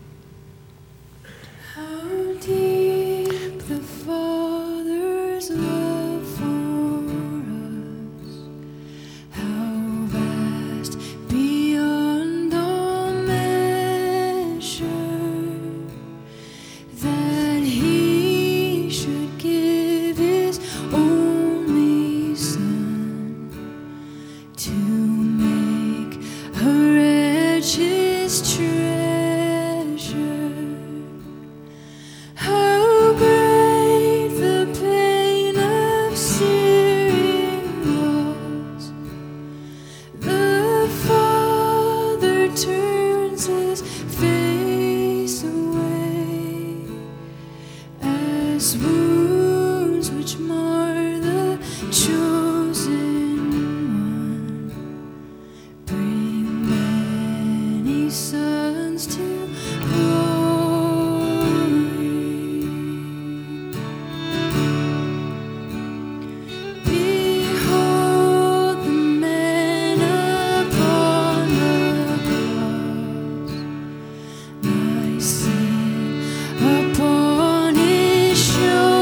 How deep the Father's love for us, how vast beyond all measure, that he should give his only Son to make a wretch his treasure. How great the pain of searing loss. The Father turns his face away as wounds which mar the chosen one bring many sons to glory. Behold the man upon the cross, my sin upon his shoulders.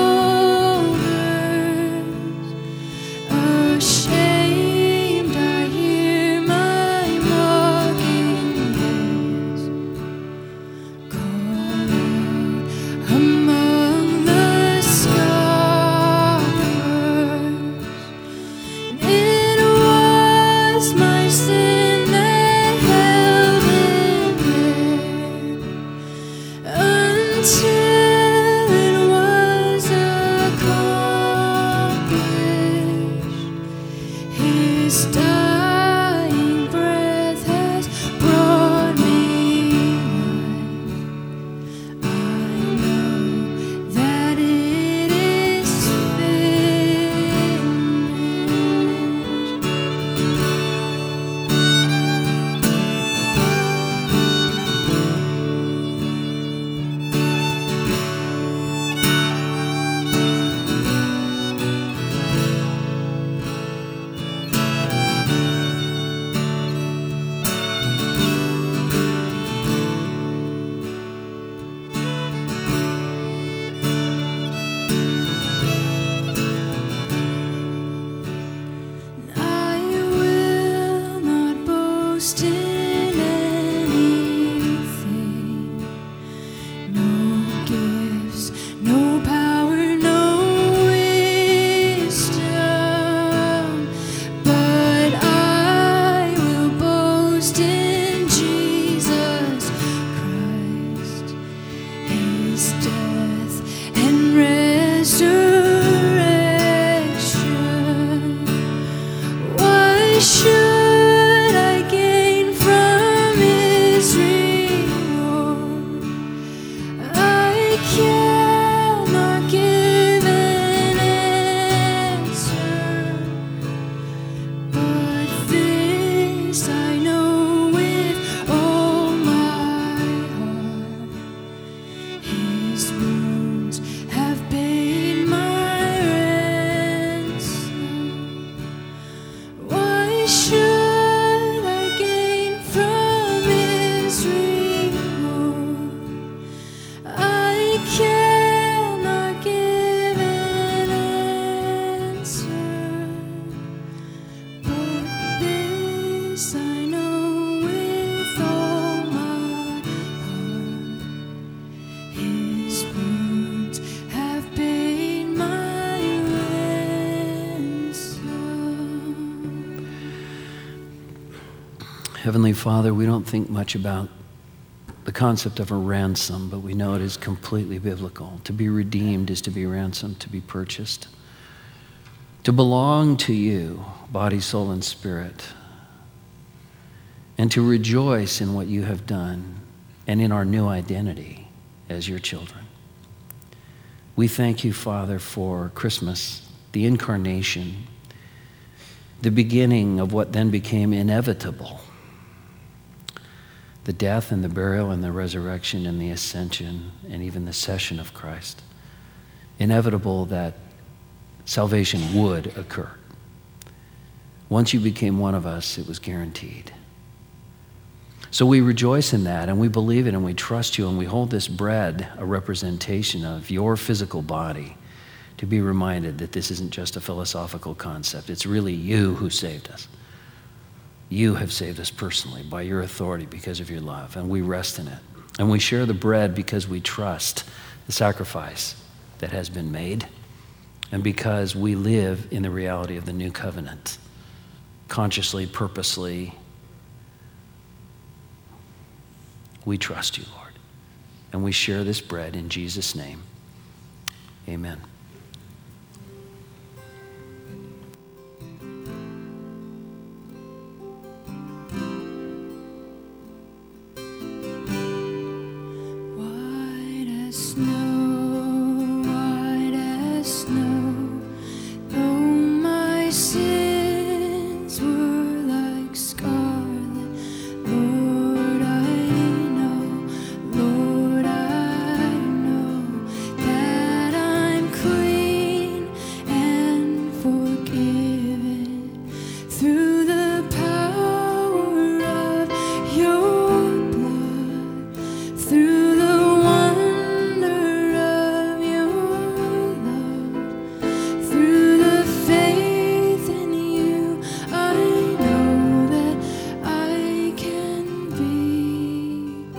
Heavenly Father, we don't think much about the concept of a ransom, but we know it is completely biblical. To be redeemed is to be ransomed, to be purchased, to belong to you, body, soul, and spirit, and to rejoice in what you have done and in our new identity as your children. We thank you, Father, for Christmas, the incarnation, the beginning of what then became inevitable, the death and the burial and the resurrection and the ascension and even the session of Christ. Inevitable that salvation would occur. Once you became one of us, it was guaranteed. So we rejoice in that, and we believe it, and we trust you, and we hold this bread, a representation of your physical body, to be reminded that this isn't just a philosophical concept. It's really you who saved us. You have saved us personally by your authority because of your love, and we rest in it. And we share the bread because we trust the sacrifice that has been made, and because we live in the reality of the new covenant, consciously, purposely. We trust you, Lord, and we share this bread in Jesus' name. Amen. White as snow, white as snow, though my sins were like scarlet, Lord, I know, Lord, I know that I'm clean and forgiven through the power of your blood, through the wonder of your love, through the faith in you, I know that I can be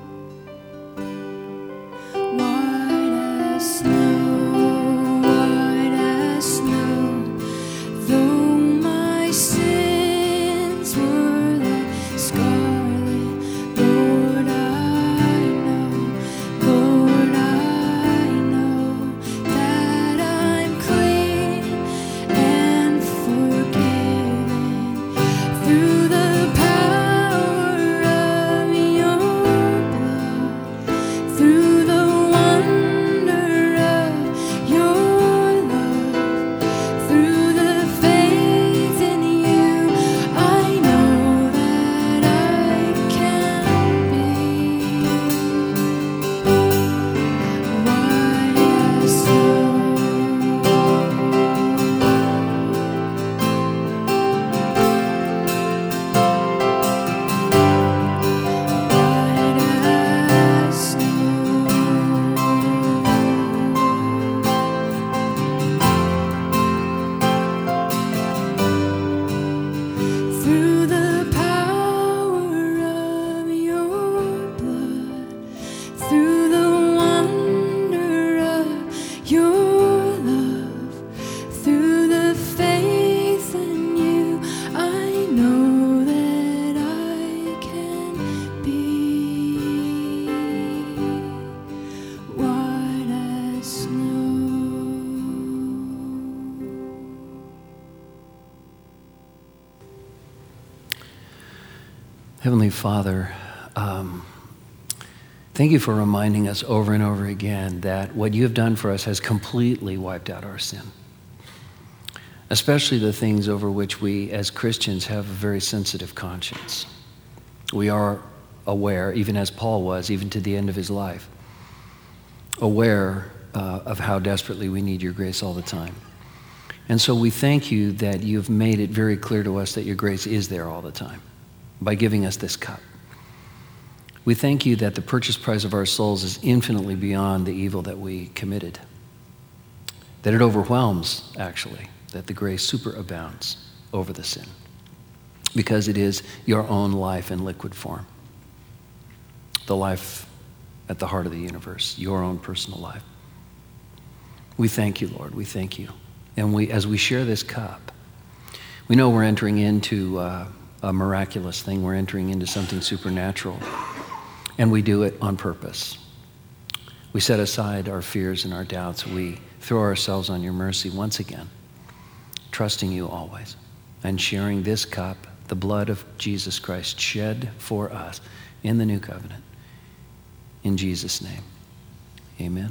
white as snow, white as snow, though my sins were like scarlet, Lord, I know, Lord, I know that I'm clean and forgiven through the power of your blood, through the wonder of your love, through the faith in you, I know that I can be white as snow. White as snow. Through the power of your blood, through the wonder of your love, through the faith in you, I know that I can be white as snow. Heavenly Father, um, thank you for reminding us over and over again that what you have done for us has completely wiped out our sin, especially the things over which we as Christians have a very sensitive conscience. We are aware, even as Paul was, even to the end of his life, aware uh, of how desperately we need your grace all the time. And so we thank you that you've made it very clear to us that your grace is there all the time by giving us this cup. We thank you that the purchase price of our souls is infinitely beyond the evil that we committed, that it overwhelms, actually, that the grace superabounds over the sin because it is your own life in liquid form, the life at the heart of the universe, your own personal life. We thank you, Lord. We thank you. And we, as we share this cup, we know we're entering into uh, a miraculous thing. We're entering into something supernatural. And we do it on purpose. We set aside our fears and our doubts. We throw ourselves on your mercy once again, trusting you always, and sharing this cup, the blood of Jesus Christ shed for us in the new covenant. In Jesus' name, amen.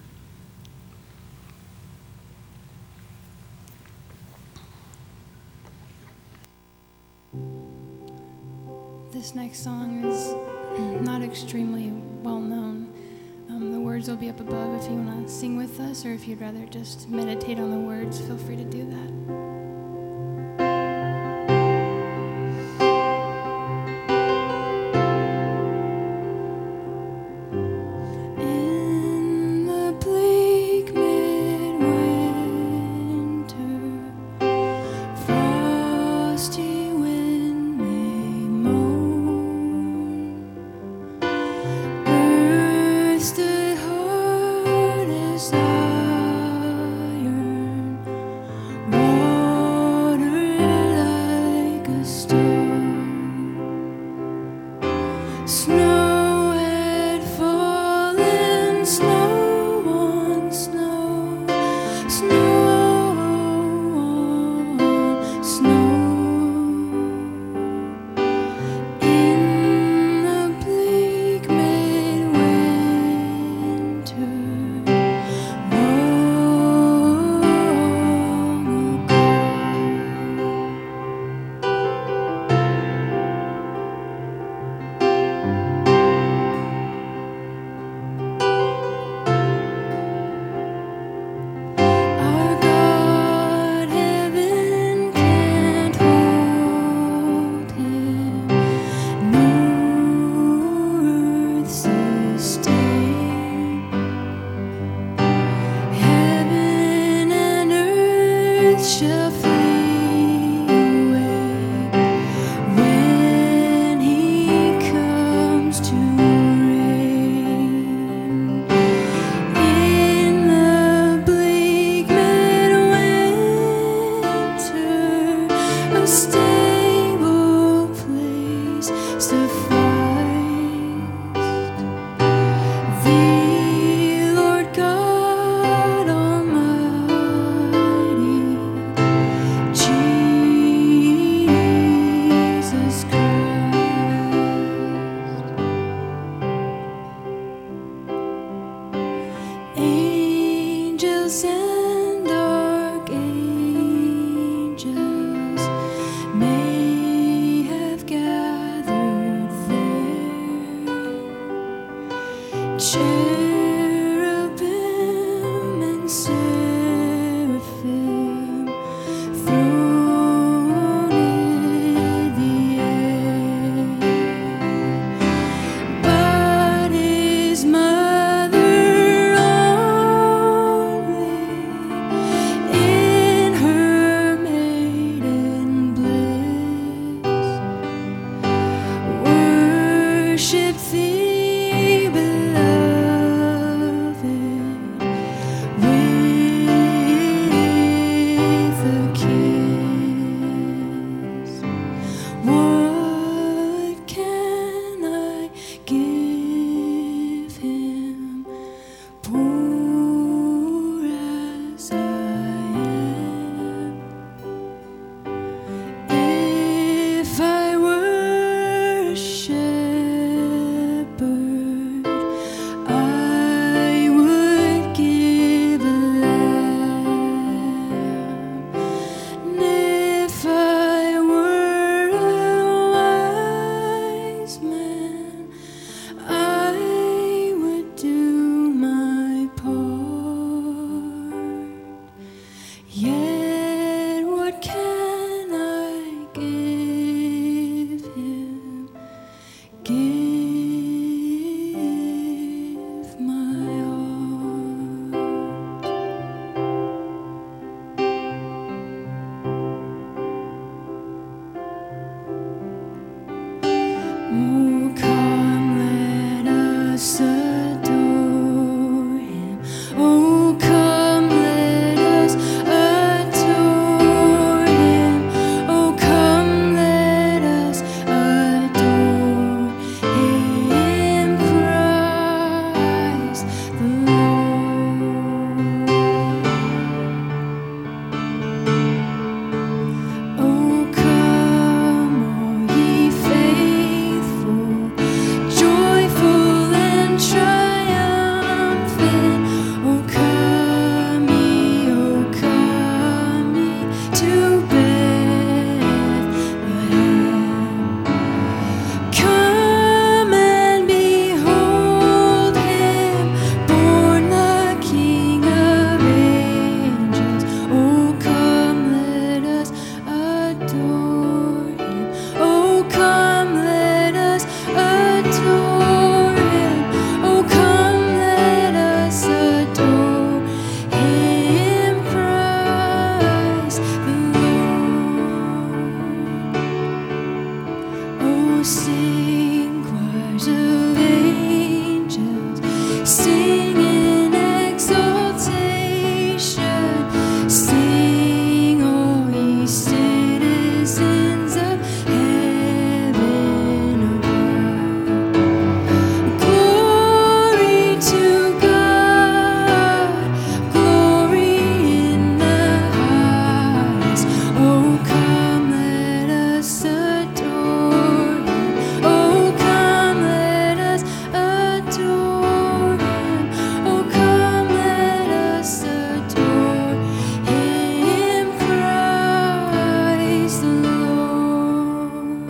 This next song is not extremely well known. Um, the words will be up above if you want to sing with us, or if you'd rather just meditate on the words, feel free to do that. If I worship of angels sing in exaltation. Sing, all ye citizens of heaven above. Glory to God, glory in the highest. Oh, come, let us adore Him. Oh, come, let us adore Him. Oh, come, let us adore Him, Christ the Lord.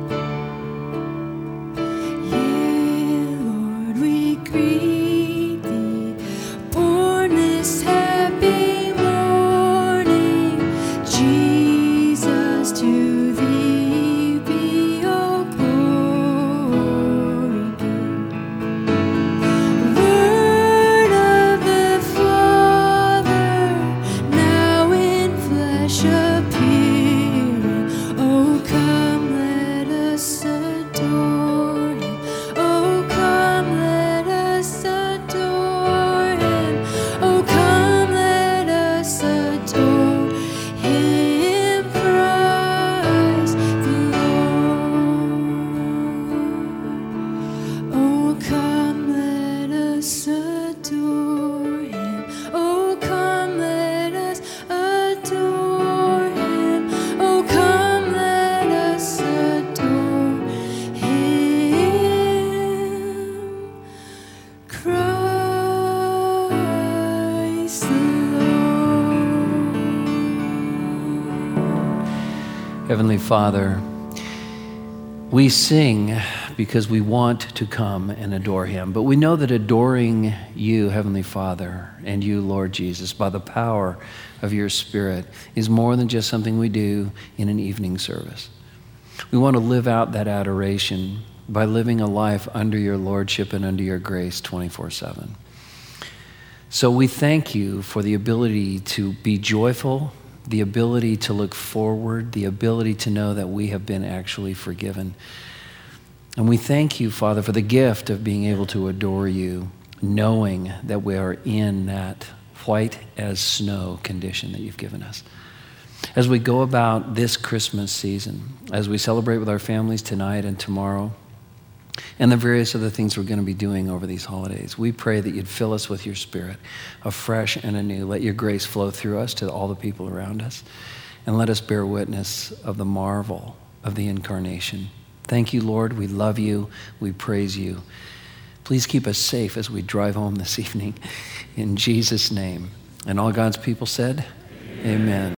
Yea, Lord, we greet Thee, born this happy morning. Jesus, to Thee be all glory due. Word of the Father, now in flesh appearing. Oh, come, let us adore Him. Oh, come, let us adore Him. Oh, come, let us adore Him, Christ the Lord. Oh, come, let us adore Him. Oh, come, let us adore Him. Oh, come, let us adore Him, Christ the Lord. Heavenly Father, we sing because we want to come and adore Him. But we know that adoring You, Heavenly Father, and You, Lord Jesus, by the power of Your Spirit is more than just something we do in an evening service. We want to live out that adoration by living a life under Your Lordship and under Your grace twenty-four seven. So we thank You for the ability to be joyful, the ability to look forward, the ability to know that we have been actually forgiven. And we thank You, Father, for the gift of being able to adore You, knowing that we are in that white as snow condition that You've given us. As we go about this Christmas season, as we celebrate with our families tonight and tomorrow, and the various other things we're going to be doing over these holidays, we pray that You'd fill us with Your Spirit, afresh and anew. Let Your grace flow through us to all the people around us, and let us bear witness of the marvel of the incarnation. Thank You, Lord. We love You. We praise You. Please keep us safe as we drive home this evening. In Jesus' name. And all God's people said, Amen. Amen.